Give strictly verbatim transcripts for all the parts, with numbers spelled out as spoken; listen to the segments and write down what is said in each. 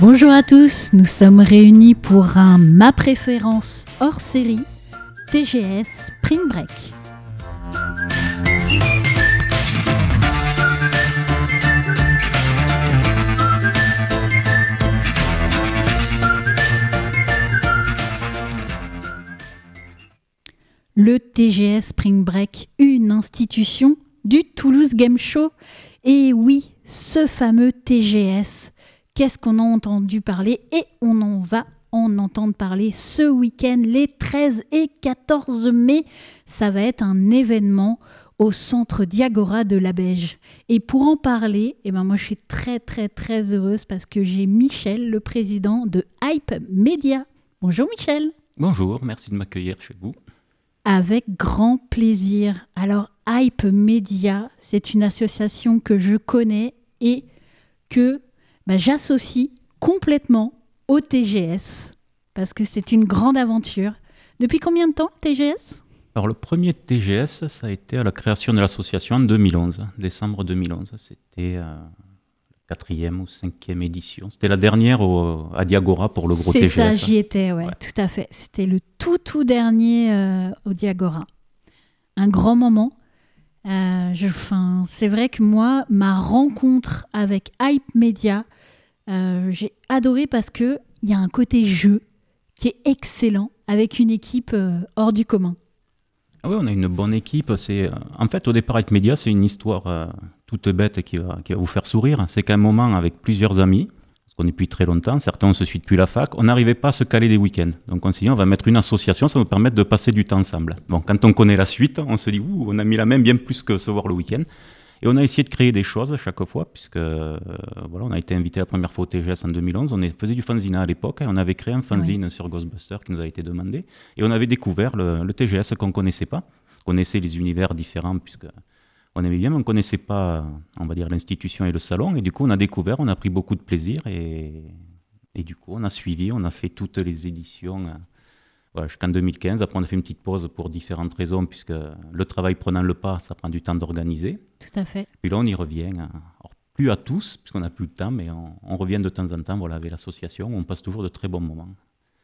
Bonjour à tous, nous sommes réunis pour un Ma Préférence hors série, T G S Spring Break. Le T G S Spring Break, une institution du Toulouse Game Show. Et oui, ce fameux T G S, qu'est-ce qu'on a entendu parler? Et on en va en entendre parler ce week-end, les treize et quatorze mai. Ça va être un événement au centre Diagora de la Beige. Et pour en parler, eh ben moi je suis très très très heureuse parce que j'ai Michel, le président de Hype Media. Bonjour Michel. Bonjour, merci de m'accueillir chez vous. Avec grand plaisir. Alors, Hype Media, c'est une association que je connais et que bah, j'associe complètement au T G S parce que c'est une grande aventure. Depuis combien de temps, T G S ? Alors, le premier T G S, ça a été à la création de l'association en deux mille onze, décembre deux mille onze. C'était euh, la quatrième ou cinquième édition. C'était la dernière au, à Diagora pour le gros c'est T G S. C'est ça, j'y étais, ouais, ouais, tout à fait. C'était le tout, tout dernier euh, au Diagora. Un grand moment. Euh, je, fin, c'est vrai que moi, ma rencontre avec Hype Media, euh, j'ai adoré parce qu'il y a un côté jeu qui est excellent avec une équipe euh, hors du commun. Ah oui, on a une bonne équipe. C'est, euh, en fait, au départ, Hype Media, c'est une histoire euh, toute bête qui va, qui va vous faire sourire. C'est qu'à un moment, avec plusieurs amis, parce qu'on est depuis très longtemps, certains on se suit depuis la fac, on n'arrivait pas à se caler des week-ends. Donc on s'est dit, on va mettre une association, ça va nous permettre de passer du temps ensemble. Bon, quand on connaît la suite, on se dit, ouh, on a mis la main bien plus que se voir le week-end. Et on a essayé de créer des choses chaque fois, puisque euh, voilà, on a été invité la première fois au T G S en deux mille onze, on faisait du fanzine à l'époque, et on avait créé un fanzine oui. sur Ghostbusters qui nous a été demandé, et on avait découvert le, le T G S qu'on ne connaissait pas. On connaissait les univers différents, puisque on aimait bien, mais on ne connaissait pas, on va dire, l'institution et le salon, et du coup on a découvert, on a pris beaucoup de plaisir, et... Et du coup, on a suivi, on a fait toutes les éditions euh, voilà, jusqu'en deux mille quinze. Après, on a fait une petite pause pour différentes raisons, puisque le travail prenant le pas, ça prend du temps d'organiser. Tout à fait. Puis là, on y revient. Alors, plus à tous, puisqu'on n'a plus le temps, mais on, on revient de temps en temps voilà, avec l'association. On passe toujours de très bons moments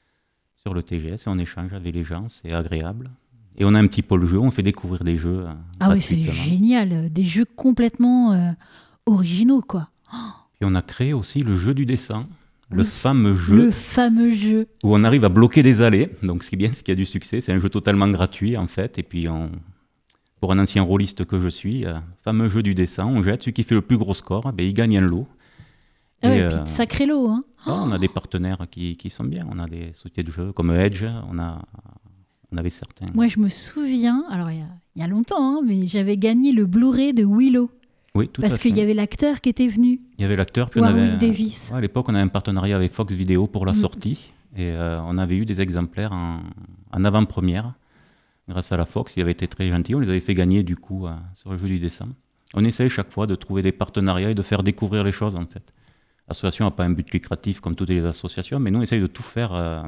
sur le T G S et on échange avec les gens, c'est agréable. Et on a un petit pôle jeu, on fait découvrir des jeux. Euh, ah oui, c'est génial. Des jeux complètement euh, originaux, quoi. Puis on a créé aussi le jeu du dessin. Le, le fameux jeu. Le fameux jeu. Où on arrive à bloquer des allées. Donc, ce qui est bien, c'est qu'il y a du succès. C'est un jeu totalement gratuit, en fait. Et puis, on, pour un ancien rôliste que je suis, euh, fameux jeu du dessin, on jette. Celui qui fait le plus gros score, ben, il gagne un lot. Ah et ouais, euh, puis sacré lot. Hein. Oh, on a des partenaires qui, qui sont bien. On a des sociétés de jeux comme Edge. On, a, on avait certains. Moi, je me souviens, alors il y a, il y a longtemps, hein, mais j'avais gagné le Blu-ray de Willow. Oui, tout Parce à fait. qu'il y avait l'acteur qui était venu. Il y avait l'acteur, puis Warwick on avait. Davis. Ouais, à l'époque, on avait un partenariat avec Fox Video pour la mmh. sortie. Et euh, on avait eu des exemplaires en, en avant-première. Grâce à la Fox, ils avaient été très gentils. On les avait fait gagner, du coup, euh, sur le jeu du dessin. On essaye chaque fois de trouver des partenariats et de faire découvrir les choses, en fait. L'association n'a pas un but lucratif comme toutes les associations, mais nous, on essaye de tout faire euh,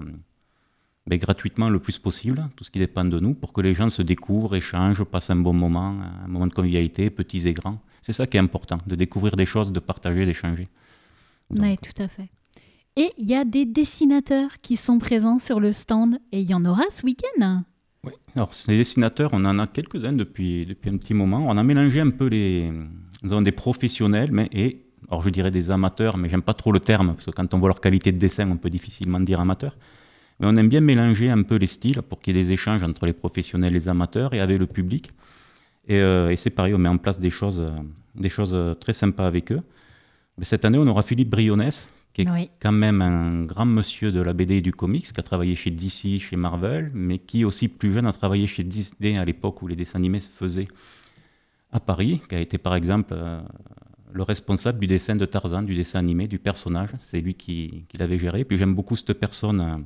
ben, gratuitement le plus possible, tout ce qui dépend de nous, pour que les gens se découvrent, échangent, passent un bon moment, un moment de convivialité, petits et grands. C'est ça qui est important, de découvrir des choses, de partager, d'échanger. Donc... Oui, tout à fait. Et il y a des dessinateurs qui sont présents sur le stand, et il y en aura ce week-end. Oui, alors ces dessinateurs, on en a quelques-uns depuis, depuis un petit moment. On a mélangé un peu les... Nous avons des professionnels, mais, et, alors je dirais des amateurs, mais j'aime pas trop le terme, parce que quand on voit leur qualité de dessin, on peut difficilement dire amateur. Mais on aime bien mélanger un peu les styles pour qu'il y ait des échanges entre les professionnels et les amateurs, et avec le public. Et, euh, et c'est pareil, on met en place des choses, euh, des choses euh, très sympas avec eux. Mais cette année, on aura Philippe Brionnes, qui est oui. quand même un grand monsieur de la B D et du comics, qui a travaillé chez D C, chez Marvel, mais qui, aussi plus jeune, a travaillé chez Disney à l'époque où les dessins animés se faisaient à Paris, qui a été par exemple euh, le responsable du dessin de Tarzan, du dessin animé, du personnage. C'est lui qui, qui l'avait géré. Puis j'aime beaucoup cette personne... Euh,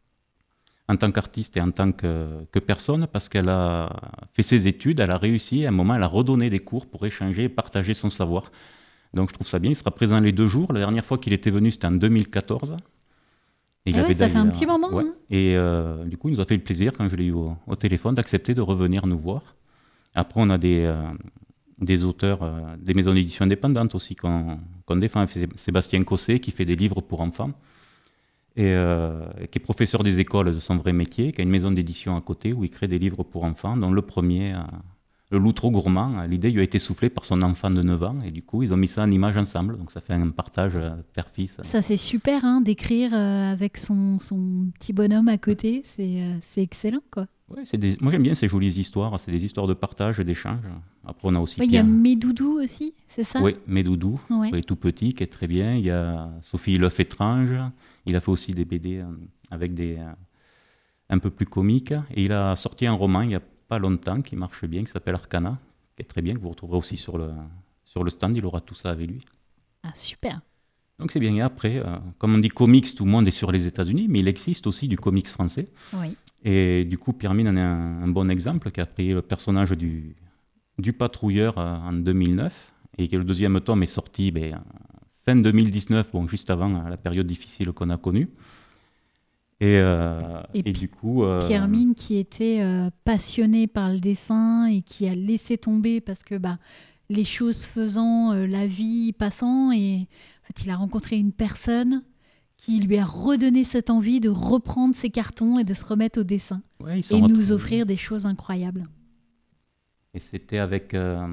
en tant qu'artiste et en tant que, que personne, parce qu'elle a fait ses études, elle a réussi, à un moment, elle a redonné des cours pour échanger et partager son savoir. Donc je trouve ça bien, il sera présent les deux jours. La dernière fois qu'il était venu, c'était en deux mille quatorze. Et il ah avait ouais, ça fait un petit moment. Ouais. Hein. Et euh, du coup, il nous a fait le plaisir, quand je l'ai eu au, au téléphone, d'accepter de revenir nous voir. Après, on a des, euh, des auteurs, euh, des maisons d'édition indépendantes aussi qu'on, qu'on défend. Sébastien Cosset, qui fait des livres pour enfants, et euh, qui est professeur des écoles de son vrai métier, qui a une maison d'édition à côté où il crée des livres pour enfants, dont le premier, euh, Le loup trop gourmand, l'idée lui a été soufflée par son enfant de neuf ans, et du coup, ils ont mis ça en image ensemble, donc ça fait un partage euh, père-fils. Ça, c'est super, hein, d'écrire euh, avec son, son petit bonhomme à côté, c'est, euh, c'est excellent, quoi. Ouais, c'est des... Moi, j'aime bien ces jolies histoires, c'est des histoires de partage, d'échange. Après, on a aussi Il ouais, Pierre... y a Médoudou aussi, c'est ça? Oui, Médoudou, ouais. Il est tout petit, qui est très bien. Il y a Sophie L'œuf étrange, il a fait aussi des B D euh, avec des... Euh, un peu plus comiques, et il a sorti un roman il y a pas longtemps qui marche bien, qui s'appelle Arcana, qui est très bien, que vous retrouverez aussi sur le, sur le stand, il aura tout ça avec lui. Ah, super. Donc c'est bien. Et après, euh, comme on dit comics, tout le monde est sur les États-Unis, mais il existe aussi du comics français. Oui. Et du coup, Pierre Mine en est un, un bon exemple, qui a pris le personnage du, du patrouilleur euh, en deux mille neuf, et que le deuxième tome est sorti ben, fin deux mille dix-neuf, bon, juste avant euh, la période difficile qu'on a connue. Et, euh, et, et du coup... Euh... Pierre Mine, qui était euh, passionné par le dessin et qui a laissé tomber parce que bah, les choses faisant, euh, la vie passant, et en fait, il a rencontré une personne qui lui a redonné cette envie de reprendre ses cartons et de se remettre au dessin. Ouais, et nous retrouve... offrir des choses incroyables. Et c'était avec... Euh...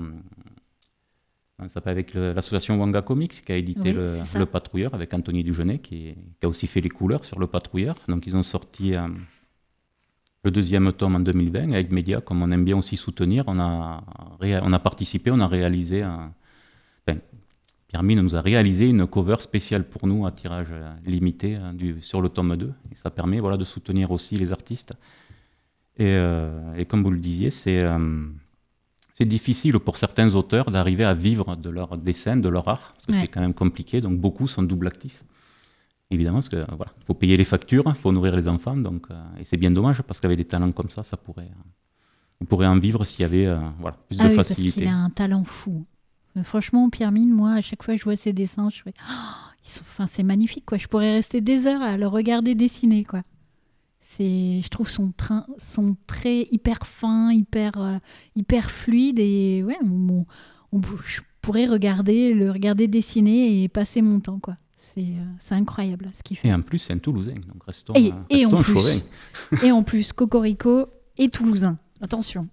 Ça s'appelle avec le, l'association Wanga Comics qui a édité oui, le, le Patrouilleur avec Anthony Dugenet qui, qui a aussi fait les couleurs sur le Patrouilleur. Donc ils ont sorti euh, le deuxième tome en deux mille vingt avec Média, comme on aime bien aussi soutenir. On a, ré, on a participé, on a réalisé, un, enfin, Pierre Mine nous a réalisé une cover spéciale pour nous à tirage limité hein, du, sur le tome deux. Et ça permet voilà, de soutenir aussi les artistes. Et, euh, et comme vous le disiez, c'est... Euh, C'est difficile pour certains auteurs d'arriver à vivre de leur dessin, de leur art, parce que ouais. c'est quand même compliqué, donc beaucoup sont double actifs. Évidemment, parce qu'il voilà, faut payer les factures, il faut nourrir les enfants, donc, euh, et c'est bien dommage, parce qu'avec des talents comme ça, ça pourrait, euh, on pourrait en vivre s'il y avait euh, voilà, plus ah de oui, facilité. Parce qu'il a un talent fou. Mais franchement, Pierre Mine, moi, à chaque fois que je vois ses dessins, je fais, oh, ils sont, enfin, c'est magnifique, quoi. Je pourrais rester des heures à le regarder dessiner, quoi. C'est, je trouve son, train, son trait hyper fin, hyper, euh, hyper fluide, et ouais, on, on, je pourrais regarder, le regarder dessiner et passer mon temps, quoi. C'est, euh, c'est incroyable ce qu'il fait. Et en plus, c'est un Toulousain, donc restons, et, euh, et restons en plus, chauvins. Et en plus, Cocorico et Toulousain, attention.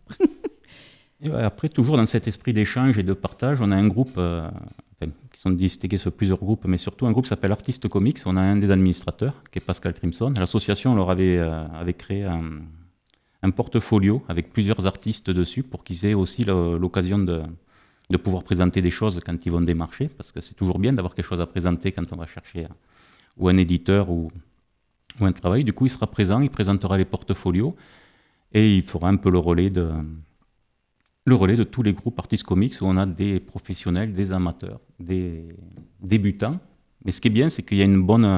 Et ouais, après, toujours dans cet esprit d'échange et de partage, on a un groupe... Euh, Enfin, qui sont distingués sur plusieurs groupes, mais surtout un groupe qui s'appelle Artistes Comics. On a un des administrateurs, qui est Pascal Crimson. L'association leur avait, euh, avait créé un, un portfolio avec plusieurs artistes dessus pour qu'ils aient aussi le, l'occasion de, de pouvoir présenter des choses quand ils vont démarcher, parce que c'est toujours bien d'avoir quelque chose à présenter quand on va chercher euh, ou un éditeur ou, ou un travail. Du coup, il sera présent, il présentera les portfolios et il fera un peu le relais de... le relais de tous les groupes artistes comics où on a des professionnels, des amateurs, des débutants. Mais ce qui est bien, c'est qu'il y a une bonne,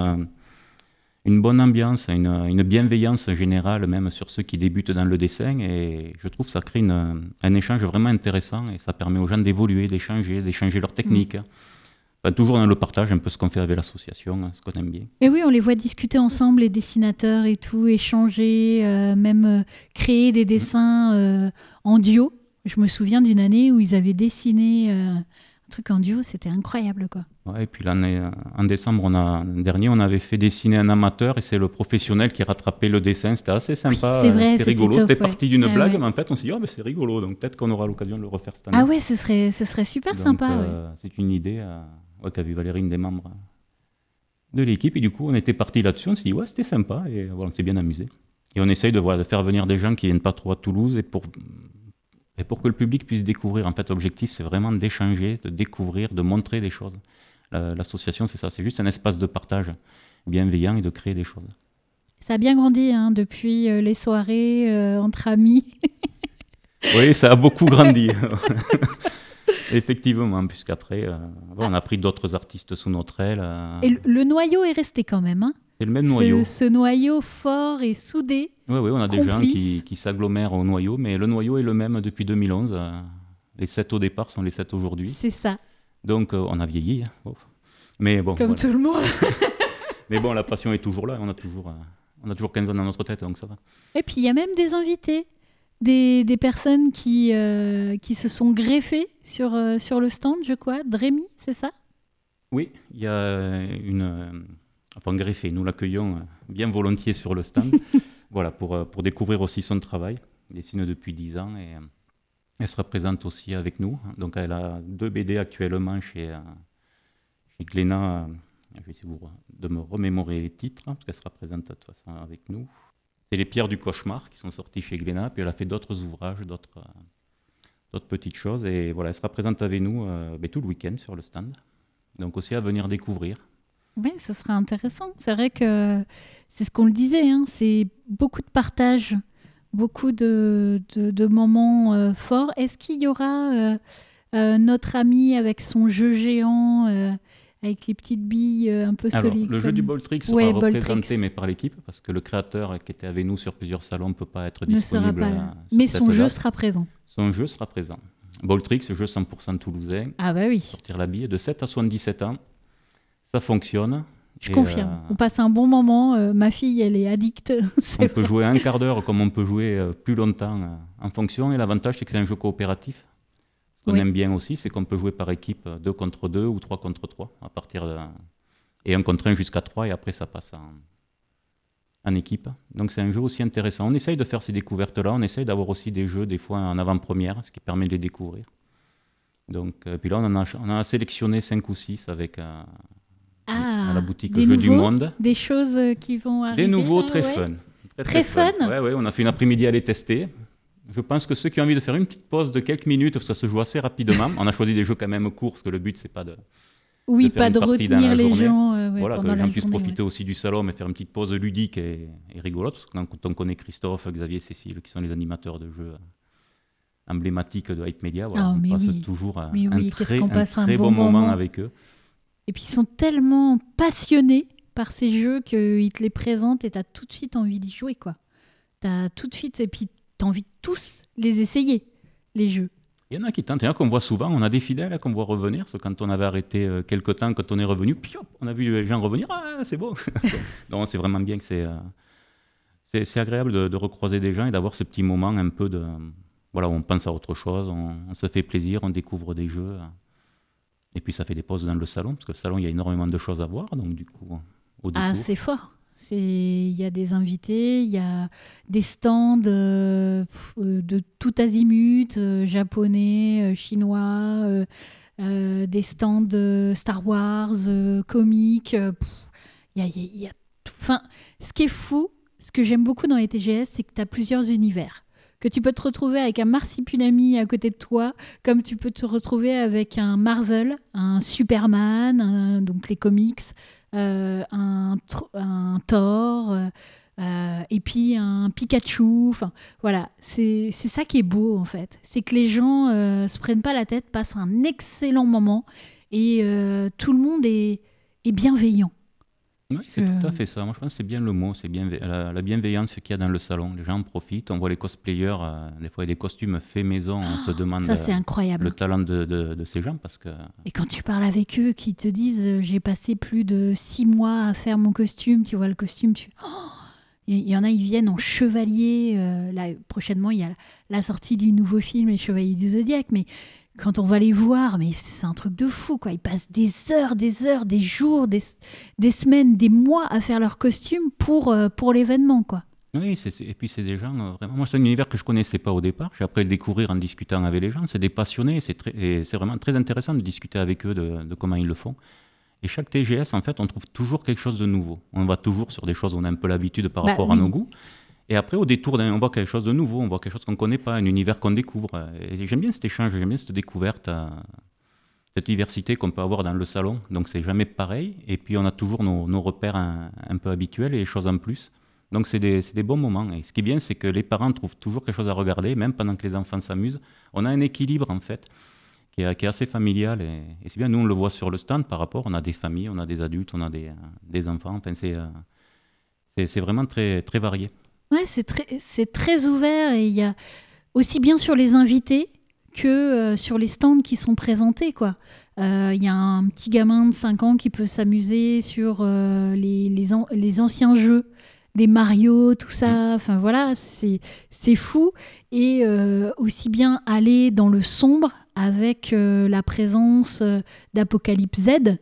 une bonne ambiance, une, une bienveillance générale même sur ceux qui débutent dans le dessin. Et je trouve que ça crée une, un échange vraiment intéressant et ça permet aux gens d'évoluer, d'échanger, d'échanger leurs techniques. Mmh. Enfin, toujours dans le partage, un peu ce qu'on fait avec l'association, ce qu'on aime bien. Et oui, on les voit discuter ensemble, les dessinateurs et tout, échanger, euh, même euh, créer des dessins euh, en duo. Je me souviens d'une année où ils avaient dessiné euh, un truc en duo, c'était incroyable, quoi. Ouais, et puis l'année, en décembre on a, dernier, on avait fait dessiner un amateur et c'est le professionnel qui rattrapait le dessin. C'était assez sympa, oui, c'est vrai, c'était, c'était rigolo. top, c'était ouais. parti d'une ah, blague, ouais. mais en fait on s'est dit, oh, ben, c'est rigolo, donc peut-être qu'on aura l'occasion de le refaire cette année. Ah ouais, ce serait, ce serait super donc, sympa. Euh, ouais. C'est une idée euh, ouais, qu'a vu Valérie, une des membres de l'équipe, et du coup on était parti là-dessus, on s'est dit, ouais, c'était sympa, et voilà, on s'est bien amusé. Et on essaye de, voilà, de faire venir des gens qui viennent pas trop à Toulouse, et pour... Et pour que le public puisse découvrir, en fait, l'objectif, c'est vraiment d'échanger, de découvrir, de montrer des choses. L'association, c'est ça, c'est juste un espace de partage bienveillant et de créer des choses. Ça a bien grandi hein, depuis euh, les soirées euh, entre amis. Oui, ça a beaucoup grandi. Effectivement, puisqu'après, euh, bon, on a pris d'autres artistes sous notre aile. Euh... Et le, le noyau est resté quand même. Hein. C'est le même ce, noyau. Ce noyau fort et soudé. Oui, oui, on a complice. des gens qui, qui s'agglomèrent au noyau, mais le noyau est le même depuis deux mille onze. Les sept au départ sont les sept aujourd'hui. C'est ça. Donc, euh, on a vieilli. Hein. Mais bon, comme voilà. tout le monde. Mais bon, la passion est toujours là. On a toujours, euh, on a toujours quinze ans dans notre tête, donc ça va. Et puis, il y a même des invités. Des, des personnes qui, euh, qui se sont greffées sur, euh, sur le stand, je crois. Drémy, c'est ça ? Oui, il y a une... euh, Enfin, greffé, nous l'accueillons euh, bien volontiers sur le stand, voilà, pour, euh, pour découvrir aussi son travail. Elle dessine depuis dix ans et euh, elle sera présente aussi avec nous. Donc, elle a deux B D actuellement chez, euh, chez Glénat. euh, Je vais essayer de vous- de me remémorer les titres, hein, parce qu'elle sera présente de toute façon avec nous. C'est Les Pierres du Cauchemar qui sont sortis chez Glénat, puis elle a fait d'autres ouvrages, d'autres euh, d'autres petites choses. Et voilà, elle sera présente avec nous euh, ben, tout le week-end sur le stand. Donc aussi à venir découvrir. Oui, ce serait intéressant. C'est vrai que c'est ce qu'on le disait, hein, c'est beaucoup de partage, beaucoup de, de, de moments euh, forts. Est-ce qu'il y aura euh, euh, notre ami avec son jeu géant, euh, avec les petites billes euh, un peu Alors, solides le jeu comme... du Boltrix sera Ouais, représenté Boltrix mais par l'équipe, parce que le créateur qui était avec nous sur plusieurs salons ne peut pas être ne sera disponible pas euh, là. sur Mais cette son jeu date. sera présent. Son jeu sera présent. Boltrix, jeu cent pour cent toulousain, Ah bah oui, sortir la bille, de sept à soixante-dix-sept ans. Ça fonctionne. je Et, confirme. euh, On passe un bon moment. euh, ma fille, elle est addicte. C'est on peut jouer un quart d'heure comme on peut jouer euh, plus longtemps euh, en fonction. Et l'avantage, c'est que c'est un jeu coopératif. Ce qu'on Oui. aime bien aussi, c'est qu'on peut jouer par équipe euh, deux contre deux ou trois contre trois à partir de... Et un contre un jusqu'à trois, et après ça passe en, en équipe. Donc c'est un jeu aussi intéressant. On essaye de faire ces découvertes-là, on essaye d'avoir aussi des jeux des fois en avant-première, ce qui permet de les découvrir. Donc, euh, puis là, on en a, on en a sélectionné cinq ou six avec, euh, Ah, à la boutique des Jeux nouveaux, du Monde. des choses euh, qui vont arriver. Des nouveaux là, très ouais. fun. Très, Très fun. Ouais, ouais, on a fait une après-midi à les tester. Je pense que ceux qui ont envie de faire une petite pause de quelques minutes, parce que ça se joue assez rapidement. On a choisi des jeux quand même courts, parce que le but, c'est pas de, Oui, de faire pas une de partie dans retenir la les journée. gens euh, ouais, Voilà, que pendant les gens la puissent journée. profiter ouais. aussi du salon, mais faire une petite pause ludique et, et rigolote. Parce que quand on connaît Christophe, Xavier, Cécile, qui sont les animateurs de jeux emblématiques de Hype Media, voilà, Ah, on mais passe oui. toujours un, Mais un oui, qu'est-ce très, qu'on un passe un très bon bon moment moment. avec eux. Et puis ils sont tellement passionnés par ces jeux qu'ils te les présentent et t'as tout de suite envie d'y jouer, quoi. T'as tout de suite, et puis t'as envie de tous les essayer, les jeux. Il y en a qui tentent, il y en a qu'on voit souvent, on a des fidèles hein, qu'on voit revenir, parce que quand on avait arrêté euh, quelques temps, quand on est revenu, puis hop, on a vu les gens revenir, ah c'est beau. Donc c'est vraiment bien que c'est, euh, c'est, c'est agréable de, de recroiser des gens et d'avoir ce petit moment un peu de, voilà, où on pense à autre chose, on, on se fait plaisir, on découvre des jeux. euh. Et puis ça fait des pauses dans le salon, parce que le salon, il y a énormément de choses à voir, donc du coup, au détour. Ah, c'est fort. C'est- Il y a des invités, il y a des stands euh, pff, euh, de tout azimut, euh, japonais, euh, chinois, euh, euh, des stands euh, Star Wars, euh, comiques. euh, pff, Il y a, il y a- il y a tout. Enfin, ce qui est fou, ce que j'aime beaucoup dans les T G S, c'est que tu as plusieurs univers. Que tu peux te retrouver avec un Marsupilami à côté de toi, comme tu peux te retrouver avec un Marvel, un Superman, un- donc les comics, euh, un, tr- un Thor, euh, euh, et puis un Pikachu. Enfin, voilà, c'est c'est ça qui est beau en fait. C'est que les gens euh, se prennent pas la tête, passent un excellent moment et euh, tout le monde est, est bienveillant. Oui, c'est Je- tout à fait ça. Moi, je pense que c'est bien le mot, c'est bien la, la bienveillance qu'il y a dans le salon. Les gens en profitent, on voit les cosplayers, euh, des fois, il y a des costumes faits maison, on se demande Ça, c'est euh, incroyable. le talent de, de- de ces gens, parce que Et quand tu parles avec eux, qui te disent euh, j'ai passé plus de six mois à faire mon costume, tu vois le costume, tu. Oh il y en a, ils viennent en chevalier. euh, là, prochainement, il y a la sortie du nouveau film Les Chevaliers du Zodiaque. Mais quand on va les voir, mais c'est un truc de fou, quoi. Ils passent des heures, des heures, des jours, des, des semaines, des mois à faire leur costume pour, euh, pour l'événement, quoi. oui, c'est- c'est- et puis c'est des gens, euh, vraiment, moi c'est un univers que je connaissais pas au départ, j'ai appris à le découvrir en discutant avec les gens, c'est des passionnés, c'est très- et c'est vraiment très intéressant de discuter avec eux de, de comment ils le font. Et chaque T G S, en fait, on trouve toujours quelque chose de nouveau. On va toujours sur des choses où on a un peu l'habitude par Bah rapport à oui. nos goûts. Et après, au détour, d'un- on voit quelque chose de nouveau, on voit quelque chose qu'on ne connaît pas, un univers qu'on découvre. Et j'aime bien cet échange, j'aime bien cette découverte, euh, cette diversité qu'on peut avoir dans le salon. Donc, c'est jamais pareil. Et puis, on a toujours nos, nos repères un, un peu habituels et les choses en plus. Donc, c'est des, c'est des bons moments. Et ce qui est bien, c'est que les parents trouvent toujours quelque chose à regarder, même pendant que les enfants s'amusent. On a un équilibre, en fait, qui est, qui est assez familial. Et, et c'est bien, nous, on le voit sur le stand par rapport. On a des familles, on a des adultes, on a des, euh, des enfants. Enfin, c'est, euh, c'est, c'est vraiment très, très varié. Ouais, c'est très, c'est très ouvert et il y a aussi bien sur les invités que euh, sur les stands qui sont présentés, quoi. Euh, Il y a un petit gamin de cinq ans qui peut s'amuser sur euh, les, les, an- les anciens jeux, des Mario, tout ça. Enfin voilà, c'est c'est fou. Et euh, aussi bien aller dans le sombre avec euh, la présence euh, d'Apocalypse Z,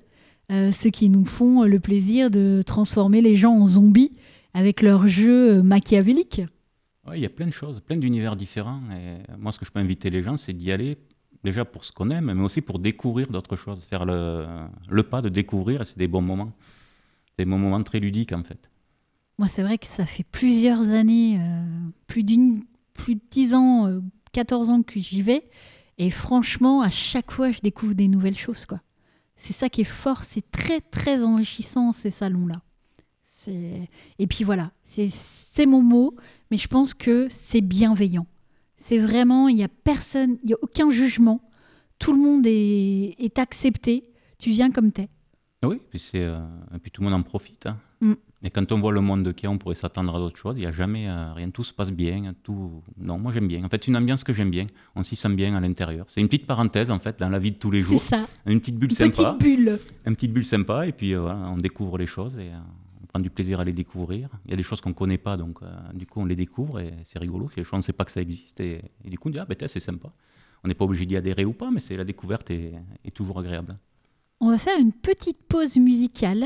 euh, ceux qui nous font le plaisir de transformer les gens en zombies avec leurs jeux machiavéliques. Oui, il y a plein de choses, plein d'univers différents. Et moi, ce que je peux inviter les gens, c'est d'y aller déjà pour ce qu'on aime, mais aussi pour découvrir d'autres choses, faire le, le pas de découvrir, et c'est des bons moments. C'est des bons moments très ludiques, en fait. Moi, c'est vrai que ça fait plusieurs années, euh, plus, d'une, plus de dix ans, euh, quatorze ans que j'y vais. Et franchement, à chaque fois, je découvre des nouvelles choses, quoi. C'est ça qui est fort, c'est très, très enrichissant, ces salons-là. C'est... Et puis voilà, c'est, c'est mon mot, mais je pense que c'est bienveillant. C'est vraiment, il n'y a personne, il n'y a aucun jugement. Tout le monde est, est accepté. Tu viens comme t'es. Oui, puis c'est, euh, et puis tout le monde en profite. Hein. Mm. Et quand on voit le monde qu'il y a, on pourrait s'attendre à d'autres choses. Il n'y a jamais euh, rien, tout se passe bien. Tout... Non, moi j'aime bien. En fait, c'est une ambiance que j'aime bien. On s'y sent bien à l'intérieur. C'est une petite parenthèse en fait dans la vie de tous les jours. C'est ça. Une petite bulle Une sympa. Petite bulle. Une petite bulle sympa. Et puis euh, voilà, on découvre les choses et euh, on prend du plaisir à les découvrir. Il y a des choses qu'on ne connaît pas, donc euh, du coup on les découvre et c'est rigolo. C'est des choses on ne sait pas que ça existe et, et du coup on dit ah ben tiens, c'est sympa. On n'est pas obligé d'y adhérer ou pas, mais c'est la découverte est, est toujours agréable. On va faire une petite pause musicale.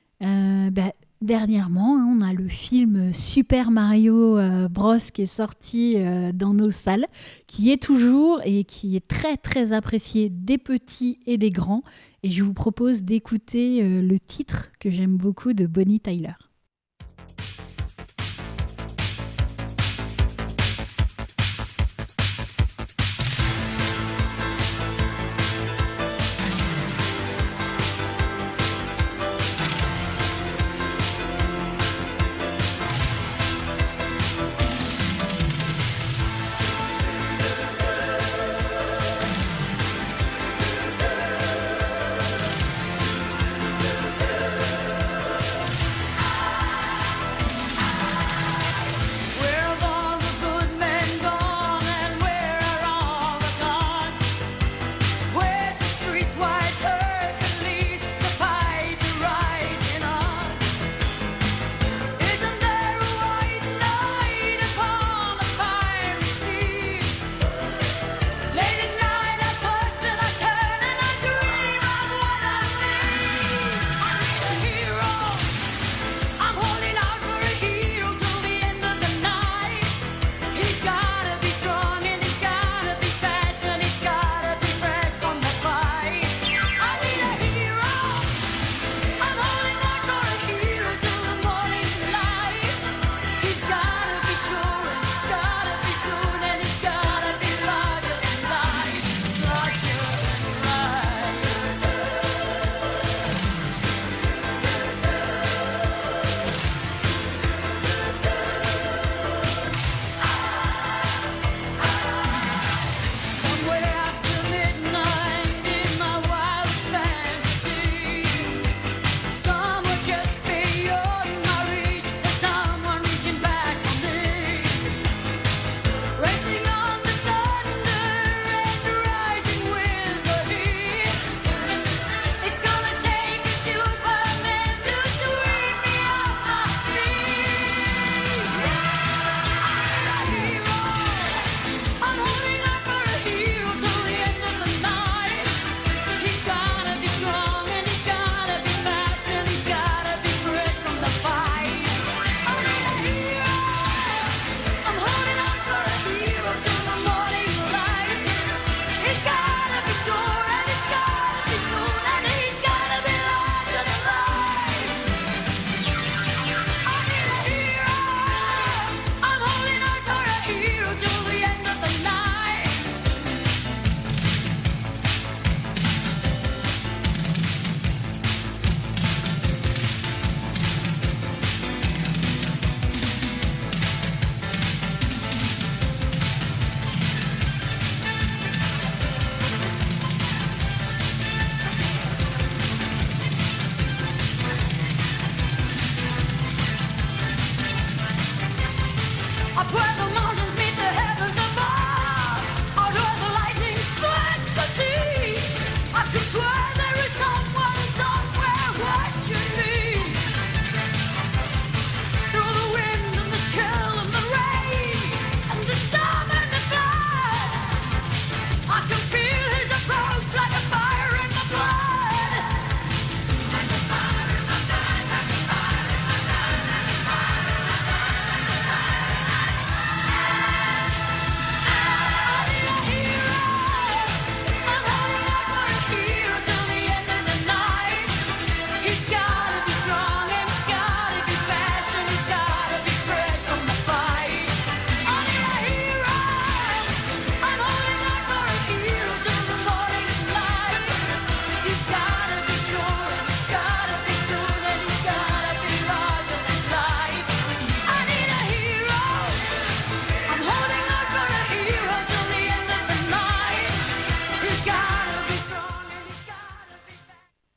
Euh, bah, dernièrement, hein, on a le film Super Mario euh, Bros qui est sorti euh, dans nos salles, qui est toujours et qui est très très apprécié des petits et des grands. Et je vous propose d'écouter euh, le titre que j'aime beaucoup de Bonnie Tyler. I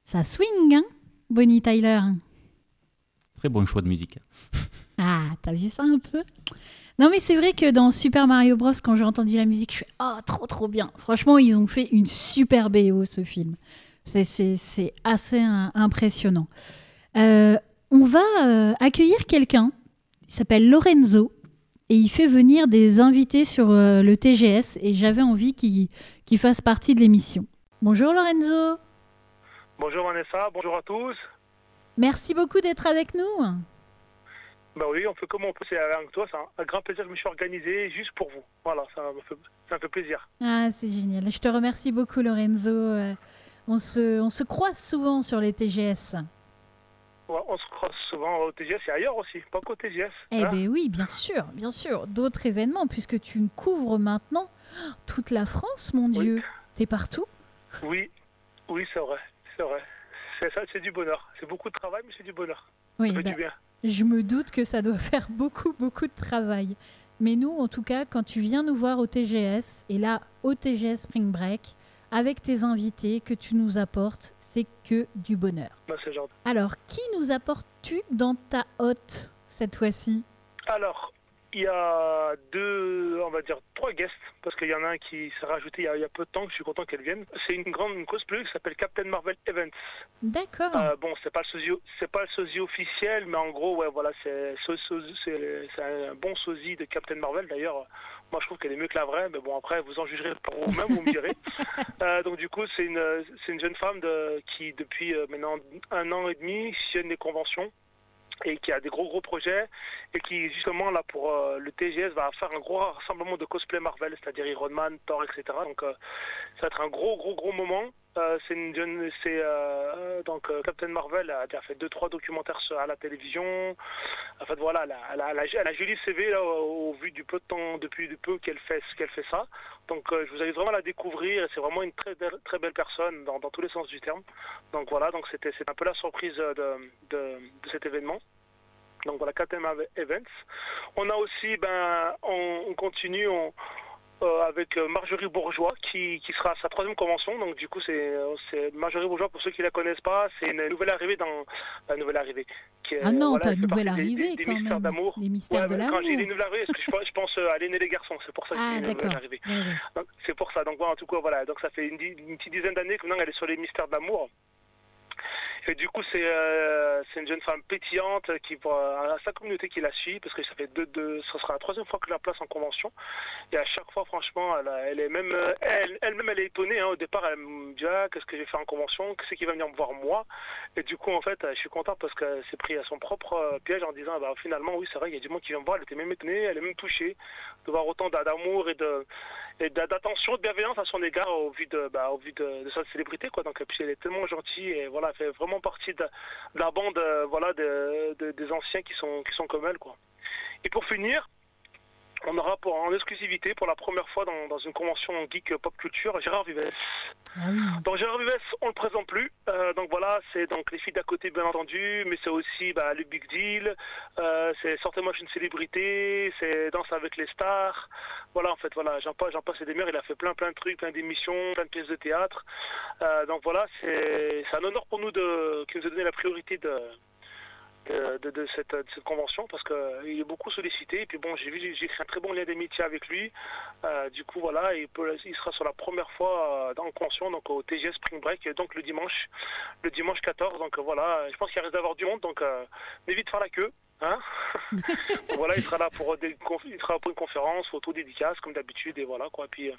Ça swing, hein, Bonnie Tyler. Très bon choix de musique. Ah, t'as vu ça un peu? Non, mais c'est vrai que dans Super Mario Bros, quand j'ai entendu la musique, je suis « Oh, trop, trop bien !» Franchement, ils ont fait une super B O, ce film. C'est, c'est, c'est assez hein, impressionnant. Euh, on va euh, accueillir quelqu'un. Il s'appelle Lorenzo. Et il fait venir des invités sur euh, le T G S. Et j'avais envie qu'il, qu'il fasse partie de l'émission. Bonjour Lorenzo. Bonjour Vanessa, bonjour à tous. Merci beaucoup d'être avec nous. Ben oui, on fait comme on peut, c'est avec toi, c'est un, un grand plaisir, je me suis organisé juste pour vous. Voilà, ça me fait, ça me fait plaisir. Ah, c'est génial. Je te remercie beaucoup Lorenzo. Euh, on, se, on se croise souvent sur les T G S. Ouais, on se croise souvent au T G S et ailleurs aussi, pas qu'au T G S. Eh hein. bien oui, bien sûr, bien sûr. D'autres événements, puisque tu couvres maintenant toute la France, mon Dieu. Oui. T'es partout? Oui, oui, c'est vrai, c'est vrai. C'est ça, c'est du bonheur. C'est beaucoup de travail, mais c'est du bonheur. Oui, Ça fait bah, du bien. je me doute que ça doit faire beaucoup, beaucoup de travail. Mais nous, en tout cas, quand tu viens nous voir au T G S, et là, au T G S Spring Break, avec tes invités que tu nous apportes, c'est que du bonheur. Ben, c'est gentil. Alors, qui nous apportes-tu dans ta hotte cette fois-ci? Alors, il y a deux, on va dire trois guests, parce qu'il y en a un qui s'est rajouté il y a, il y a peu de temps, que je suis content qu'elle vienne. C'est une grande une cosplayer qui s'appelle Captain Marvel Events. D'accord. Euh, bon, c'est pas le sosie, c'est pas le sosie officiel, mais en gros, ouais, voilà, c'est, c'est, c'est, c'est un bon sosie de Captain Marvel. D'ailleurs, moi, je trouve qu'elle est mieux que la vraie, mais bon, après, vous en jugerez par vous-même, vous me direz. Euh, donc, du coup, c'est une, c'est une jeune femme de, qui, depuis euh, maintenant un an et demi, sillonne les conventions et qui a des gros gros projets et qui justement là pour euh, le T G S va faire un gros rassemblement de cosplay Marvel, c'est-à-dire Iron Man, Thor, et cetera. Donc euh, ça va être un gros gros gros moment. Euh, c'est une jeune, c'est euh, donc euh, Captain Marvel a déjà fait deux trois documentaires sur, à la télévision. En fait voilà, elle a, elle a, elle a, elle a joli C V là, au, au vu du peu de temps depuis du peu qu'elle fait qu'elle fait ça. Donc euh, je vous invite vraiment à la découvrir. C'est vraiment une très belle, très belle personne dans, dans tous les sens du terme. Donc voilà, donc c'était c'est un peu la surprise de, de, de cet événement. Donc voilà, Captain Marvel Events. On a aussi, ben, on, on continue on, euh, avec Marjorie Bourgeois qui, qui sera à sa troisième convention. Donc du coup, c'est, c'est Marjorie Bourgeois, pour ceux qui la connaissent pas, c'est une nouvelle arrivée dans la nouvelle arrivée. Qui est, Ah non, voilà, pas elle fait nouvelle partie arrivée des, des, des quand mystères même. d'amour. Les mystères Ouais, de ouais, l'amour. quand j'ai dit nouvelle arrivée, parce que je pense, je pense à l'aîné des garçons, c'est pour ça que Ah, c'est une d'accord. nouvelle arrivée. Ouais, ouais. Donc, c'est pour ça. Donc voilà, en tout cas, voilà. Donc ça fait une, une petite dizaine d'années que maintenant elle est sur les mystères d'amour. Et du coup, c'est, euh, c'est une jeune femme pétillante qui a sa communauté qui la suit, parce que ça fait deux, deux, ça sera la troisième fois que je la place en convention. Et à chaque fois, franchement, elle, elle est même, elle, elle-même, elle est étonnée. Hein. Au départ, elle me dit ah, qu'est-ce que j'ai fait en convention, qu'est-ce qui va venir me voir moi. Et du coup, en fait, je suis content parce qu'elle s'est pris à son propre piège en disant bah, finalement, oui, c'est vrai, il y a du monde qui vient me voir. Elle était même étonnée, elle est même touchée de voir autant d'amour et de et d'attention, de bienveillance à son égard au vu de, bah, au vu de, de sa célébrité, quoi. Donc, puis elle est tellement gentille et voilà, elle fait vraiment partie de, de la bande, euh, voilà, de, de, des anciens qui sont, qui sont comme elle, quoi. Et pour finir, on aura pour, en exclusivité pour la première fois dans, dans une convention geek pop culture Gérard Vives. Ah oui. Donc Gérard Vives, on le présente plus. Euh, donc voilà, c'est donc les filles d'à côté bien entendu, mais c'est aussi bah, le Big Deal, euh, c'est Sortez-moi, je suis une célébrité, c'est Danse avec les stars. Voilà, en fait, voilà, j'en passe, j'en passe et des mers. Il a fait plein, plein de trucs, plein d'émissions, plein de pièces de théâtre. Euh, donc voilà, c'est, c'est un honneur pour nous de, qui nous a donné la priorité de De, de, de, cette, de cette convention parce qu'il est beaucoup sollicité et puis bon j'ai vu j'ai créé un très bon lien d'amitié avec lui euh, du coup voilà il, peut, il sera sur la première fois euh, dans convention donc au T G S Spring Break donc le dimanche le dimanche quatorze donc euh, voilà je pense qu'il risque d'avoir du monde donc euh, n'évite de faire la queue hein. Donc, voilà il sera là pour des il sera pour une conférence photo dédicace comme d'habitude et voilà quoi et puis euh,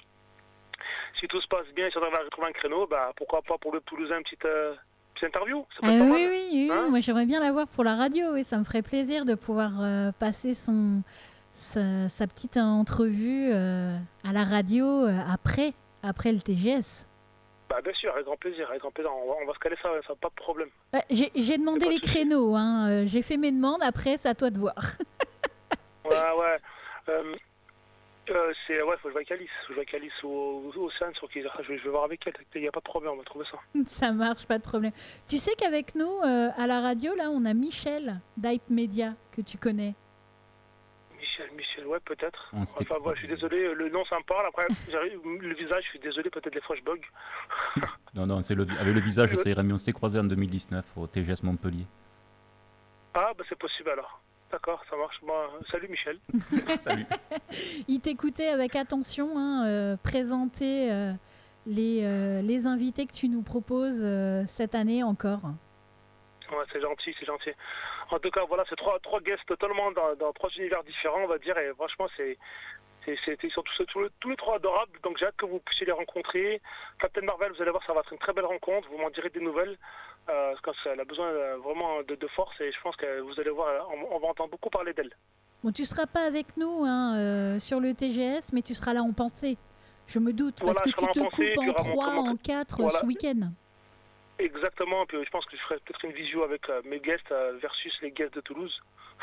si tout se passe bien si on arrive à retrouver un créneau bah pourquoi pas pour le Toulousain une petite euh, interview, ça peut ah être pas oui, mal. oui, oui, hein moi j'aimerais bien la voir pour la radio, oui, ça me ferait plaisir de pouvoir euh, passer son, sa, sa petite entrevue euh, à la radio euh, après, après le T G S. Bah bien sûr, avec grand plaisir, avec grand plaisir, on va, on va se caler ça, ça pas de problème. Ouais, j'ai, j'ai demandé les créneaux, hein, euh, j'ai fait mes demandes, après c'est à toi de voir. ouais, ouais. Euh, Euh, c'est ouais, faut que je vois Calice, faut que je vois Calice au, au, au Seine, sur qui je, je vais voir avec elle. Il n'y a pas de problème, on va trouver ça. Ça marche, pas de problème. Tu sais qu'avec nous euh, à la radio là, on a Michel d'Hype Media que tu connais. Michel, Michel. ouais, peut-être. On s'était Enfin, ouais, je suis désolé, le nom ça me parle. Après, j'arrive- le visage, je suis désolé, peut-être les fois je bug. Non, non, c'est le, avec le visage, ça irait mieux. On s'était croisés en deux mille dix-neuf au T G S Montpellier. Ah, bah c'est possible alors. D'accord, ça marche. Bon, euh, salut Michel. Salut. Il t'écoutait avec attention, hein, euh, présenter euh, les, euh, les invités que tu nous proposes euh, cette année encore. Ouais, c'est gentil, c'est gentil. En tout cas, voilà, c'est trois, trois guests totalement dans, dans trois univers différents, on va dire, et franchement, c'est, c'est, c'est, ils sont tous, tous, tous les trois adorables, donc j'ai hâte que vous puissiez les rencontrer. Captain Marvel, vous allez voir, ça va être une très belle rencontre, vous m'en direz des nouvelles, euh, parce qu'elle a besoin euh, vraiment de, de force, et je pense que vous allez voir, on, on va entendre beaucoup parler d'elle. Bon, tu seras pas avec nous hein, euh, sur le T G S, mais tu seras là en pensée. Je me doute, parce Voilà, que je tu serai te en pensée, coupes puis il y en aura mon trois, commentaire. en quatre Voilà. ce week-end. Exactement, puis je pense que je ferai peut-être une visio avec euh, mes guests euh, versus les guests de Toulouse.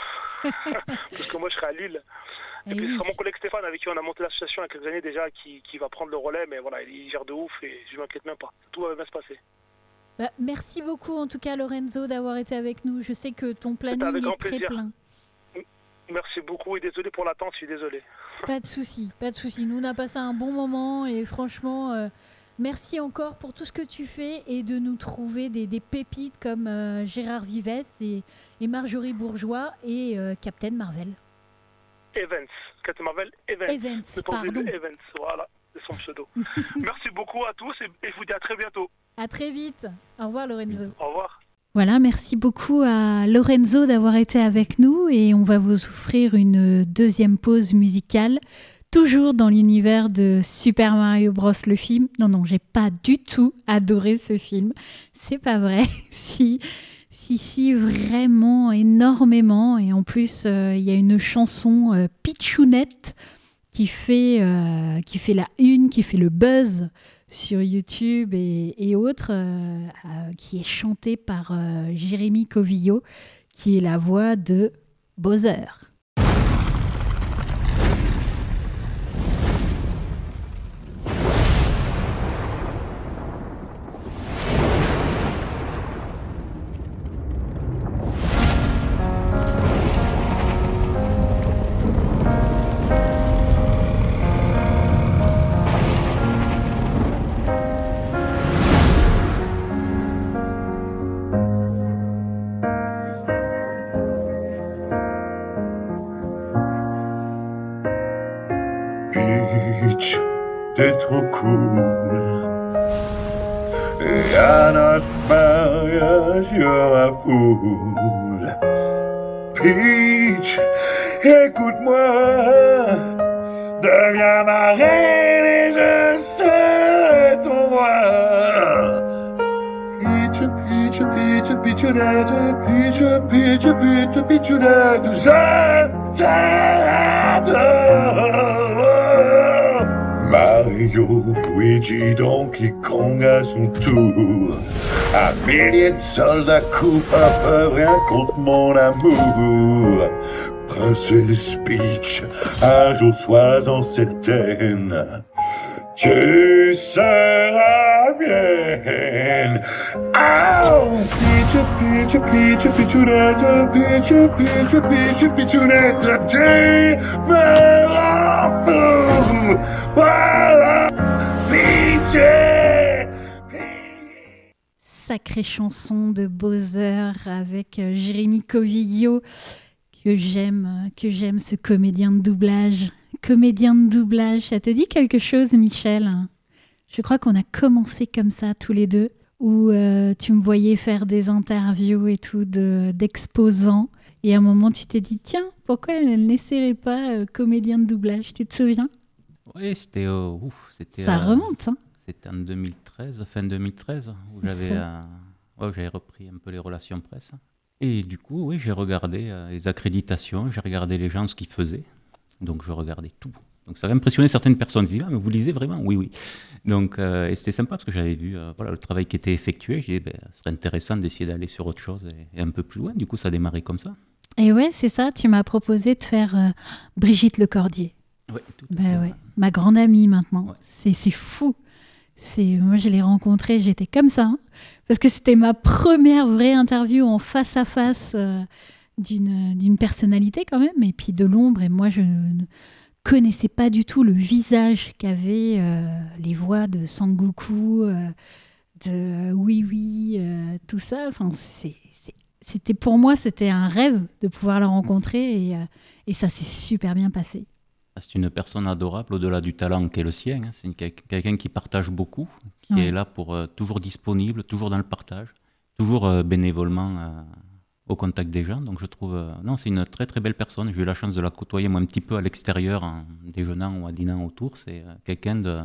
Parce que moi je serai à Lille. Et, Eh puis oui. ce sera mon collègue Stéphane avec qui on a monté l'association il y a quelques années déjà qui, qui va prendre le relais, mais voilà, il gère de ouf et je m'inquiète même pas. Tout va bien se passer. Bah, merci beaucoup en tout cas Lorenzo d'avoir été avec nous. Je sais que ton avec planning grand est très plaisir. plein. Merci beaucoup et désolé pour l'attente, je suis désolé. Pas de souci, pas de souci. Nous on a passé un bon moment et franchement, euh, merci encore pour tout ce que tu fais et de nous trouver des, des pépites comme euh, Gérard Vives et, et Marjorie Bourgeois et euh, Captain Marvel. Events, Captain Marvel, Events. Events, Ne pas oublier pardon. le Events, voilà, c'est son pseudo. Merci beaucoup à tous et, et je vous dis à très bientôt. À très vite. Au revoir Lorenzo. Au revoir. Voilà, merci beaucoup à Lorenzo d'avoir été avec nous et on va vous offrir une deuxième pause musicale, toujours dans l'univers de Super Mario Bros. Le film. Non, non, j'ai pas du tout adoré ce film. C'est pas vrai. si, si, si, vraiment énormément. Et en plus, euh, il y a une chanson euh, pitchounette qui fait, euh, qui fait la une, qui fait le buzz sur YouTube et, et autres, euh, euh, qui est chantée par euh, Jérémy Covillo, qui est la voix de Bowser. Peach, t'es trop cool. Et à notre mariage, il y aura foule. Peach, écoute-moi, deviens ma reine et je serai ton roi. Peach, Peach, Peach, Peachunette, Peach, Peach, Peach, Peachunette, je t'adore. Mario, Luigi, Donkey Kong à son tour. Un millier de soldats coupent à peu rien contre mon amour. Princesse Peach, un jour sois-en certaine, tu seras mienne. Oh, Peach, Peach, Peach, Peachunette, Peach, Peach, Peach, Peachunette, tu me rends fou. Voilà, Peach, Peach. Sacrée chanson de Bowser avec euh, Jérémy Covillo, que j'aime, euh, que j'aime ce comédien de doublage. Comédien de doublage, ça te dit quelque chose, Michel ? Je crois qu'on a commencé comme ça, tous les deux, où euh, tu me voyais faire des interviews et tout de, d'exposants. Et à un moment, tu t'es dit, tiens, pourquoi elle n'essaierait pas euh, comédien de doublage ? Tu te souviens ? Oui, c'était, euh, ouf, c'était, Ça euh, remonte, hein ? c'était en deux mille treize, fin deux mille treize, où C'est j'avais, ça. euh, ouais, où j'avais repris un peu les relations presse. Et du coup, oui, j'ai regardé euh, les accréditations, j'ai regardé les gens, ce qu'ils faisaient. Donc, je regardais tout. Donc, ça a impressionné certaines personnes. Ils disaient, ah, mais vous lisez vraiment ? Oui, oui. Donc, euh, et c'était sympa parce que j'avais vu euh, voilà, le travail qui était effectué. J'ai dit, ben, ce serait intéressant d'essayer d'aller sur autre chose et, et un peu plus loin. Du coup, ça a démarré comme ça. Et ouais, c'est ça, tu m'as proposé de faire euh, Brigitte Lecordier. Ouais, tout à Ben fait, ouais, ouais. ma grande amie maintenant. Ouais. C'est, c'est fou. C'est, moi, je l'ai rencontrée, j'étais comme ça. Hein, parce que c'était ma première vraie interview en face à face euh, d'une, d'une personnalité quand même, et puis de l'ombre. Et moi, je ne connaissais pas du tout le visage qu'avaient euh, les voix de Sangoku, euh, de Oui Oui, euh, tout ça. Enfin, c'est, c'est, c'était pour moi, c'était un rêve de pouvoir la rencontrer, et, euh, et ça s'est super bien passé. C'est une personne adorable au-delà du talent qui est le sien. Hein. C'est une, quelqu'un qui partage beaucoup, qui Ouais. est là pour euh, toujours disponible, toujours dans le partage, toujours euh, bénévolement euh, au contact des gens. Donc je trouve, euh, non, c'est une très très belle personne. J'ai eu la chance de la côtoyer moi un petit peu à l'extérieur en déjeunant ou en dînant autour. C'est euh, quelqu'un de,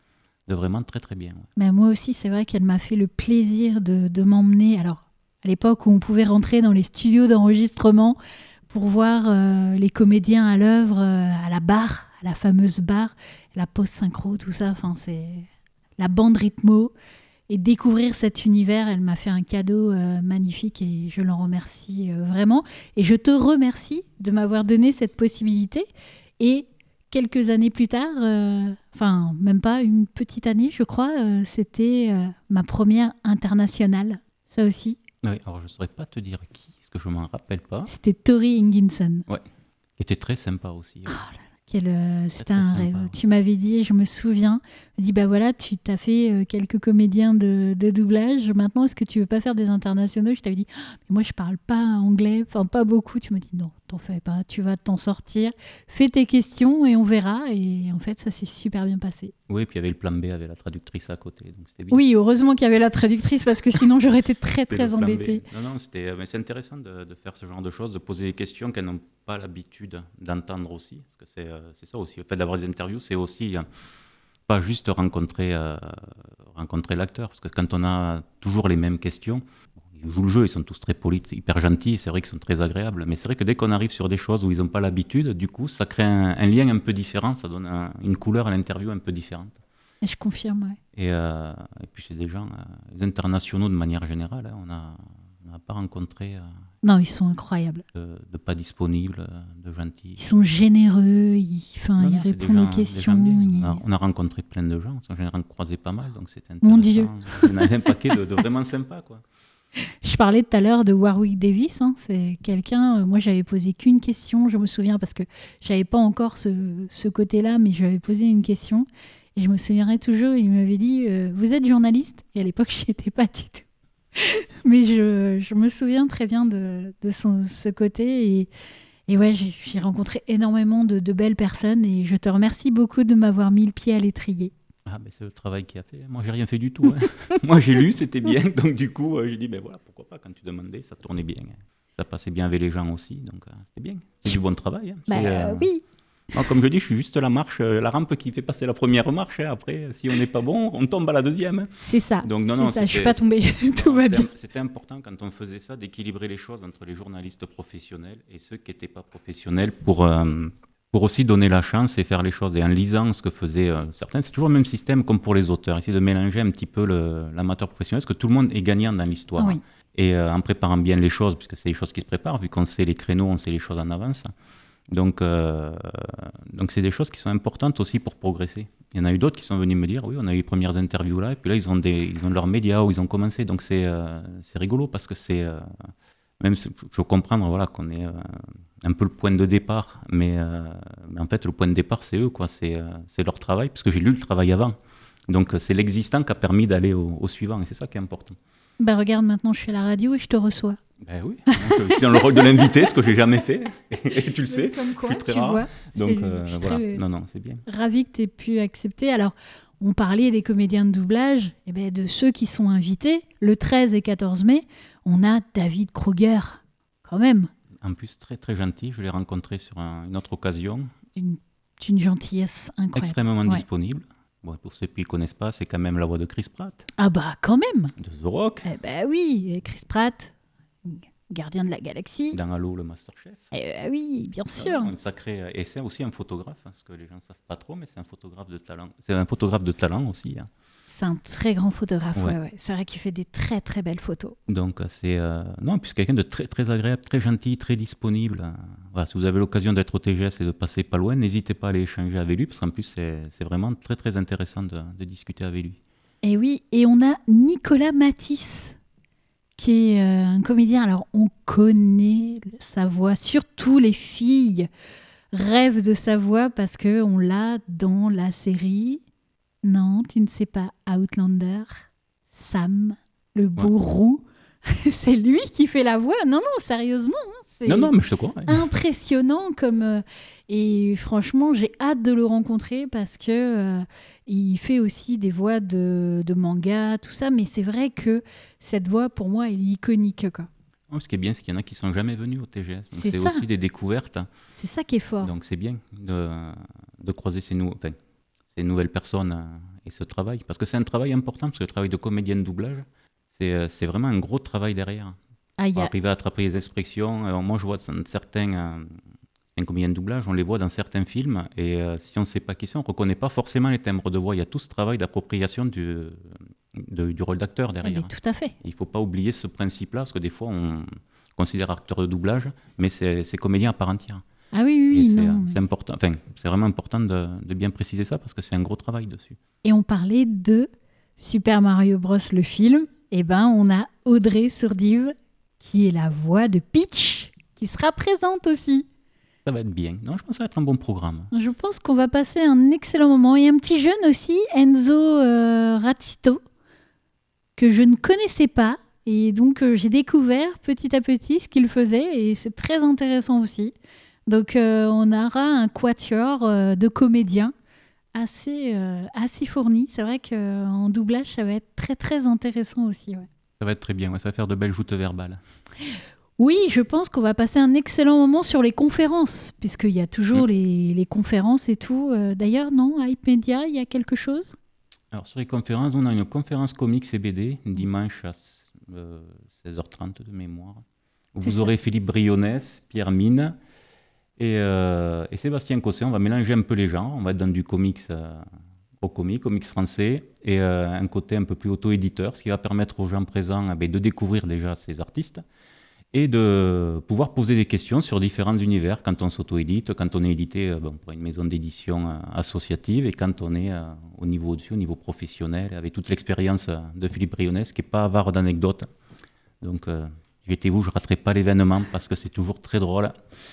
de vraiment très très bien. Ouais. Mais moi aussi, c'est vrai qu'elle m'a fait le plaisir de, de m'emmener. Alors, à l'époque où on pouvait rentrer dans les studios d'enregistrement pour voir euh, les comédiens à l'œuvre, euh, à la barre, à la fameuse barre, la pause synchro, tout ça, enfin, c'est la bande rythmo. Et découvrir cet univers, elle m'a fait un cadeau euh, magnifique et je l'en remercie euh, vraiment. Et je te remercie de m'avoir donné cette possibilité. Et quelques années plus tard, euh, enfin, même pas une petite année, je crois, euh, c'était euh, ma première internationale, ça aussi. Oui, alors je ne saurais pas te dire qui, parce que je ne m'en rappelle pas. C'était Tori Inginson. Ouais, qui était très sympa aussi. Ouais. Oh là là, quel, euh, c'était très un sympa, rêve. ouais. Tu m'avais dit, je me souviens, tu m'as dit, bah voilà, tu t'as fait euh, quelques comédiens de, de doublage. Maintenant, est-ce que tu veux pas faire des internationaux? Je t'avais dit, oh, mais moi, je parle pas anglais, enfin pas beaucoup. Tu m'as dit, non, t'en fais pas, tu vas t'en sortir. Fais tes questions et on verra. Et en fait, ça s'est super bien passé. Oui, puis il y avait le plan B avec la traductrice à côté, donc c'était bien. Oui, heureusement qu'il y avait la traductrice parce que sinon, j'aurais été très, C'était très le plan B. embêtée. Non, non, c'était, mais c'est intéressant de, de faire ce genre de choses, de poser des questions qu'elles n'ont pas l'habitude d'entendre aussi. Parce que c'est, euh, c'est ça aussi. Le fait d'avoir des interviews, c'est aussi euh, pas juste rencontrer, euh, rencontrer l'acteur. Parce que quand on a toujours les mêmes questions, bon, ils jouent le jeu, ils sont tous très polis, hyper gentils, c'est vrai qu'ils sont très agréables. Mais c'est vrai que dès qu'on arrive sur des choses où ils n'ont pas l'habitude, du coup, ça crée un, un lien un peu différent, ça donne un- une couleur à l'interview un peu différente. Et je confirme, ouais. Et, euh, et puis c'est des gens, euh, les internationaux de manière générale, hein, on n'a on n'a pas rencontré euh, Non, ils sont incroyables. de, de pas disponibles, euh, de gentils. Ils sont généreux, ils, enfin, Non, ils non, c'est des répondent gens- aux des questions. gens bien. ils- On, a, on a rencontré plein de gens, j'en ai croisé pas mal, donc c'était Mon intéressant. Dieu. On avait un paquet de, de vraiment sympas, quoi. Je parlais tout à l'heure de Warwick Davis, hein, c'est quelqu'un, euh, moi j'avais posé qu'une question, je me souviens, parce que j'avais pas encore ce, ce côté-là, mais je lui avais posé une question, et je me souviendrai toujours, il m'avait dit, euh, vous êtes journaliste? Et à l'époque, j'y étais pas du tout. Mais je, je me souviens très bien de, de son, ce côté, et, et ouais, j'ai, j'ai rencontré énormément de, de belles personnes, et je te remercie beaucoup de m'avoir mis le pied à l'étrier. Ah, ben c'est le travail qu'il a fait. Moi, j'ai rien fait du tout. Hein. Moi, j'ai lu, c'était bien. Donc, du coup, euh, j'ai dit, ben voilà, pourquoi pas, quand tu demandais, ça tournait bien. Hein. Ça passait bien avec les gens aussi. Donc, euh, c'était bien. C'est du bon travail. Hein. Bah C'est, euh, oui, moi, comme je dis, je suis juste la marche, euh, la rampe qui fait passer la première marche. Hein. Après, si on n'est pas bon, on tombe à la deuxième. Hein. c'est ça, Donc, non, c'est non, ça, je suis c'était- pas tombée, tout Non, va c'était, bien. c'était important quand on faisait ça d'équilibrer les choses entre les journalistes professionnels et ceux qui n'étaient pas professionnels pour, euh, pour aussi donner la chance et faire les choses. Et en lisant ce que faisaient euh, certains, c'est toujours le même système comme pour les auteurs, essayer de mélanger un petit peu le, l'amateur professionnel, parce que tout le monde est gagnant dans l'histoire. Oui. Et euh, en préparant bien les choses, puisque c'est les choses qui se préparent, vu qu'on sait les créneaux, on sait les choses en avance. Donc, euh, donc c'est des choses qui sont importantes aussi pour progresser. Il y en a eu d'autres qui sont venus me dire, oui, on a eu les premières interviews là, et puis là, ils ont, des, ils ont leurs médias où ils ont commencé. Donc, c'est, euh, c'est rigolo parce que c'est... Euh, même si je peux comprendre voilà, qu'on est euh, un peu le point de départ, mais, euh, mais en fait, le point de départ, c'est eux, quoi. C'est, euh, c'est leur travail, puisque j'ai lu le travail avant. Donc, c'est l'existant qui a permis d'aller au, au suivant, et c'est ça qui est important. Bah regarde, maintenant je suis à la radio et je te reçois. Ben oui, je suis dans le rôle de l'invité, ce que j'ai jamais fait, et tu le sais. Comme quoi, je suis très tu rare. vois. Donc c'est- euh, je suis voilà, très non, non, c'est bien. ravie que tu aies pu accepter. Alors, on parlait des comédiens de doublage, et ben de ceux qui sont invités. Le treize et quatorze mai, on a David Kruger, quand même, En plus, très très gentil, je l'ai rencontré sur un- une autre occasion, d'une d'une gentillesse incroyable. extrêmement Ouais. disponible. Bon, pour ceux qui ne le connaissent pas, c'est quand même la voix de Chris Pratt, Ah bah quand même. de The Rock, Eh ben oui, et Chris Pratt, gardien de la galaxie. dans Halo, le Masterchef. Eh ben oui, bien sûr. Un sacré, et c'est aussi un photographe, hein, ce que les gens ne savent pas trop, mais c'est un photographe de talent. C'est un photographe de talent aussi. Hein. C'est un très grand photographe. Ouais. Ouais, ouais. C'est vrai qu'il fait des très très belles photos. Donc c'est euh, non, puis c'est quelqu'un de très très agréable, très gentil, très disponible. Euh, Voilà, si vous avez l'occasion d'être au T G S et de passer pas loin, n'hésitez pas à aller échanger avec lui, parce qu'en plus c'est, c'est vraiment très très intéressant de, de discuter avec lui. Et oui, et on a Nicolas Matisse, qui est euh, un comédien. Alors, on connaît sa voix, surtout les filles rêvent de sa voix parce qu'on l'a dans la série. Non, tu ne sais pas, Outlander, Sam, le beau Ouais. roux. C'est lui qui fait la voix. Non, non, sérieusement. hein, c'est Non, non, mais je te crois. ouais. impressionnant comme euh, et franchement j'ai hâte de le rencontrer parce que euh, il fait aussi des voix de, de manga tout ça, mais c'est vrai que cette voix pour moi elle est iconique quoi. Ouais, Ce qui est bien, c'est qu'il y en a qui sont jamais venus au T G S. Donc C'est c'est ça. aussi des découvertes. C'est ça qui est fort. Donc c'est bien de, de croiser ces, nou- enfin, ces nouvelles personnes euh, et ce travail. Parce que c'est un travail important, parce que le travail de comédien de doublage, c'est, euh, c'est vraiment un gros travail derrière. Ah, il y Pour a- arriver à attraper les expressions. Alors, moi, je vois dans certains, euh, certains comédiens de doublage, on les voit dans certains films, et euh, si on ne sait pas qui c'est, on ne reconnaît pas forcément les timbres de voix. Il y a tout ce travail d'appropriation du, de- du rôle d'acteur eh derrière. bien, tout à fait. Il ne faut pas oublier ce principe-là, parce que des fois, on considère acteur de doublage, mais c'est, c'est comédien à part entière. Ah oui, oui, Et oui, c'est, non. c'est important, enfin, c'est vraiment important de, de bien préciser ça, parce que c'est un gros travail dessus. Et on parlait de Super Mario Bros le film. Eh ben, on a Audrey Sourdive qui est la voix de Peach qui sera présente aussi. Ça va être bien. Non, je pense que ça va être un bon programme. Je pense qu'on va passer un excellent moment. Et un petit jeune aussi, Enzo euh, Razzito, que je ne connaissais pas. Et donc, euh, j'ai découvert petit à petit ce qu'il faisait. Et c'est très intéressant aussi. Donc, euh, on aura un quatuor euh, de comédiens assez, euh, assez fourni. C'est vrai qu'en doublage, ça va être très, très intéressant aussi. Ouais. Ça va être très bien, ouais, ça va faire de belles joutes verbales. Oui, je pense qu'on va passer un excellent moment sur les conférences, puisqu'il y a toujours Mm. les, les conférences et tout. Euh, D'ailleurs, non, à Hype Media, il y a quelque chose. Alors sur les conférences, on a une conférence comics et B D, dimanche à euh, seize heures trente de mémoire. Où C'est vous ça. aurez Philippe Brionnès, Pierre Mine et, euh, et Sébastien Cosset. On va mélanger un peu les genres. On va être dans du comics euh, au comics, comics français, et euh, un côté un peu plus auto-éditeur, ce qui va permettre aux gens présents eh ben, de découvrir déjà ces artistes et de pouvoir poser des questions sur différents univers quand on s'auto-édite, quand on est édité euh, bon, pour une maison d'édition euh, associative et quand on est euh, au niveau au-dessus, au niveau professionnel, avec toute l'expérience euh, de Philippe Brionnès, qui n'est pas avare d'anecdotes. Donc, euh, j'étais vous, je ne raterai pas l'événement parce que c'est toujours très drôle.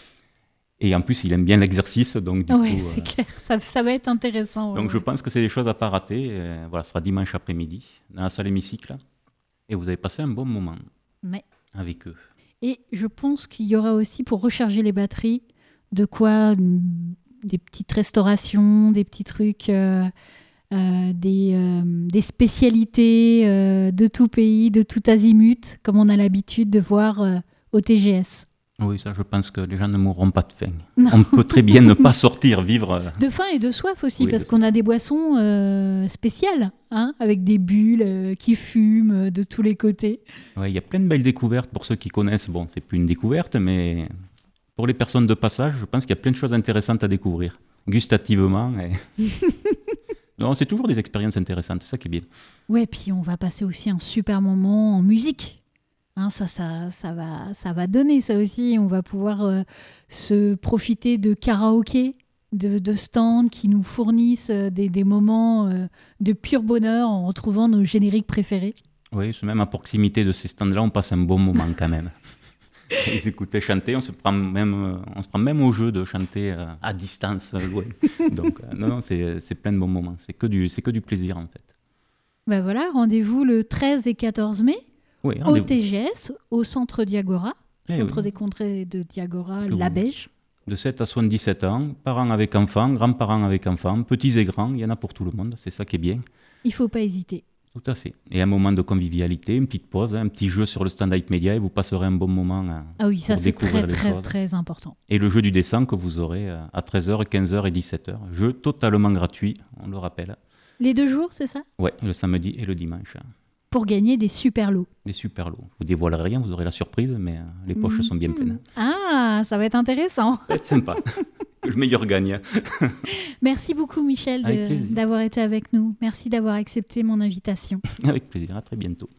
Et en plus, il aime bien l'exercice, donc du Oui, coup, c'est euh, clair, ça, ça va être intéressant. donc ouais. je pense que c'est des choses à pas rater. Euh, voilà, ce sera dimanche après-midi dans la salle hémicycle. Et vous avez passé un bon moment Mais- avec eux. Et je pense qu'il y aura aussi, pour recharger les batteries, de quoi mm, des petites restaurations, des petits trucs, euh, euh, des, euh, des spécialités euh, de tout pays, de tout azimut, comme on a l'habitude de voir euh, au T G S. Oui, ça, je pense que les gens ne mourront pas de faim. Non. On peut très bien ne pas sortir, vivre. euh, De faim et de soif aussi, Oui, parce de qu'on a des boissons euh, spéciales, hein, avec des bulles euh, qui fument euh, de tous les côtés. Ouais, il y a plein de belles découvertes pour ceux qui connaissent. Bon, c'est plus une découverte, mais pour les personnes de passage, je pense qu'il y a plein de choses intéressantes à découvrir, gustativement. et- non, c'est toujours des expériences intéressantes, c'est ça qui est bien. Ouais, puis on va passer aussi un super moment en musique. Hein, ça, ça, ça, va, ça va donner ça aussi. On va pouvoir euh, se profiter de karaoké, de, de stands qui nous fournissent euh, des, des moments euh, de pur bonheur en retrouvant nos génériques préférés. Oui, c'est même à proximité de ces stands-là, on passe un bon moment quand même. Ils écoutaient chanter, on se prend même, euh, on se prend même au jeu de chanter euh, à distance, euh, loin. Donc, euh, non, non, c'est, c'est plein de bons moments. C'est que du, c'est que du plaisir en fait. Ben voilà, rendez-vous le treize et quatorze mai Oui, au rendez-vous. T G S, au centre Diagora, Eh centre oui. des congrès de Diagora, Que La vous- Beige. De sept à soixante-dix-sept ans, parents avec enfants, grands-parents avec enfants, petits et grands, il y en a pour tout le monde, c'est ça qui est bien. Il faut pas hésiter. Tout à fait. Et un moment de convivialité, une petite pause, hein, un petit jeu sur le stand Hype Media et vous passerez un bon moment. hein. Ah oui, ça Pour c'est découvrir très les très choses. très important. Et le jeu du dessin que vous aurez euh, à treize heures, quinze heures et dix-sept heures. Jeu totalement gratuit, on le rappelle. Les deux jours, c'est ça? Ouais, le samedi et le dimanche. Pour gagner des super lots. Des super lots. Je vous dévoilerai rien, vous aurez la surprise, mais euh, les poches sont bien pleines. Ah, ça va être intéressant. Ça va être sympa. Que le meilleur gagne. Merci beaucoup Michel Avec de- plaisir. d'avoir été avec nous. Merci d'avoir accepté mon invitation. Avec plaisir, à très bientôt.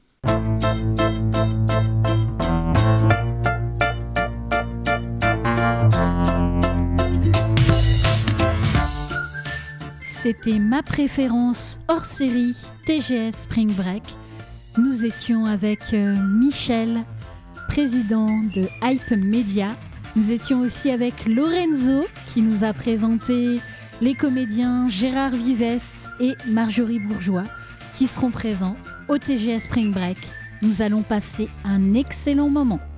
C'était ma préférence hors série T G S Spring Break. Nous étions avec euh, Michel, président de Hype Media. Nous étions aussi avec Lorenzo, qui nous a présenté les comédiens Gérard Vives et Marjorie Bourgeois, qui seront présents au T G S Spring Break. Nous allons passer un excellent moment.